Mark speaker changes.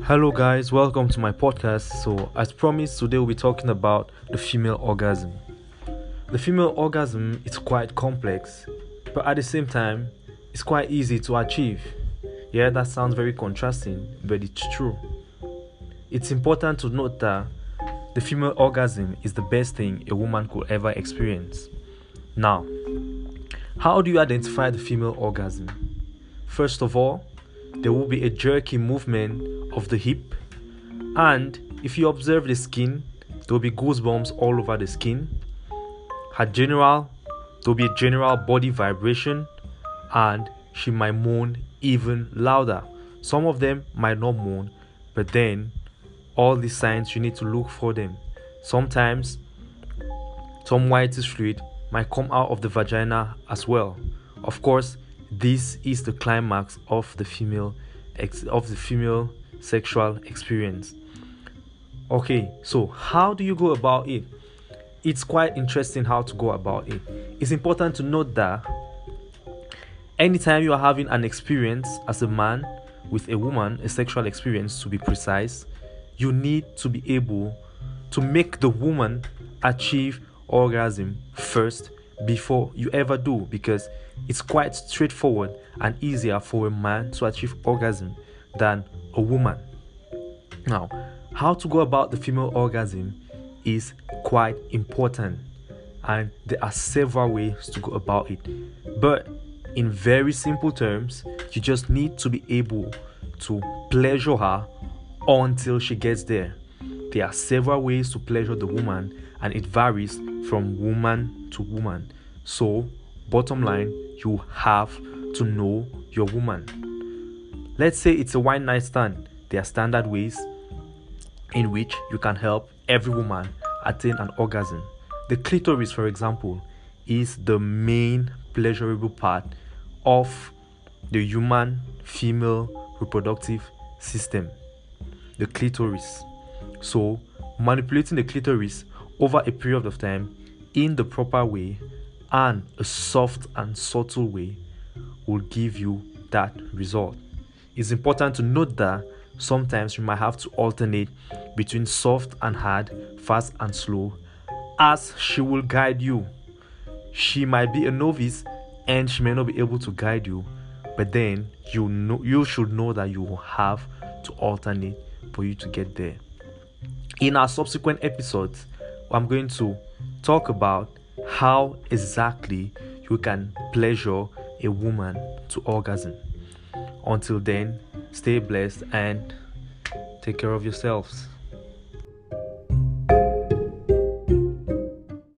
Speaker 1: Hello, guys, welcome to my podcast. So, as promised, today we'll be talking about the female orgasm. The female orgasm is quite complex, but at the same time, it's quite easy to achieve. Yeah, that sounds very contrasting, but it's true. It's important to note that the female orgasm is the best thing a woman could ever experience. Now, how do you identify the female orgasm? First of all, there will be a jerky movement of the hip, and if you observe the skin, there will be goosebumps all over the skin. There will be a general body vibration, and she might moan even louder. Some of them might not moan, but then all these signs you need to look for them. Sometimes some whitish fluid might come out of the vagina as well. Of course, this is the climax of the female sexual experience. Okay, so how do you go about it? It's quite interesting how to go about it. It's important to note that anytime you are having an experience as a man with a woman, a sexual experience to be precise, you need to be able to make the woman achieve orgasm first before you ever do, because it's quite straightforward and easier for a man to achieve orgasm than a woman. Now, how to go about the female orgasm is quite important, and there are several ways to go about it. But in very simple terms, you just need to be able to pleasure her until she gets there. There are several ways to pleasure the woman, and it varies from woman to woman. So, bottom line, you have to know your woman. Let's say it's a one night stand. There are standard ways in which you can help every woman attain an orgasm. The clitoris, for example, is the main pleasurable part of the human female reproductive system. The clitoris. So, manipulating the clitoris over a period of time in the proper way and a soft and subtle way will give you that result. It's important to note that sometimes you might have to alternate between soft and hard, fast and slow, as she will guide you. She might be a novice and she may not be able to guide you, but then you should know that you will have to alternate for you to get there. In our subsequent episodes, I'm going to talk about how exactly you can pleasure a woman to orgasm. Until then, stay blessed and take care of yourselves.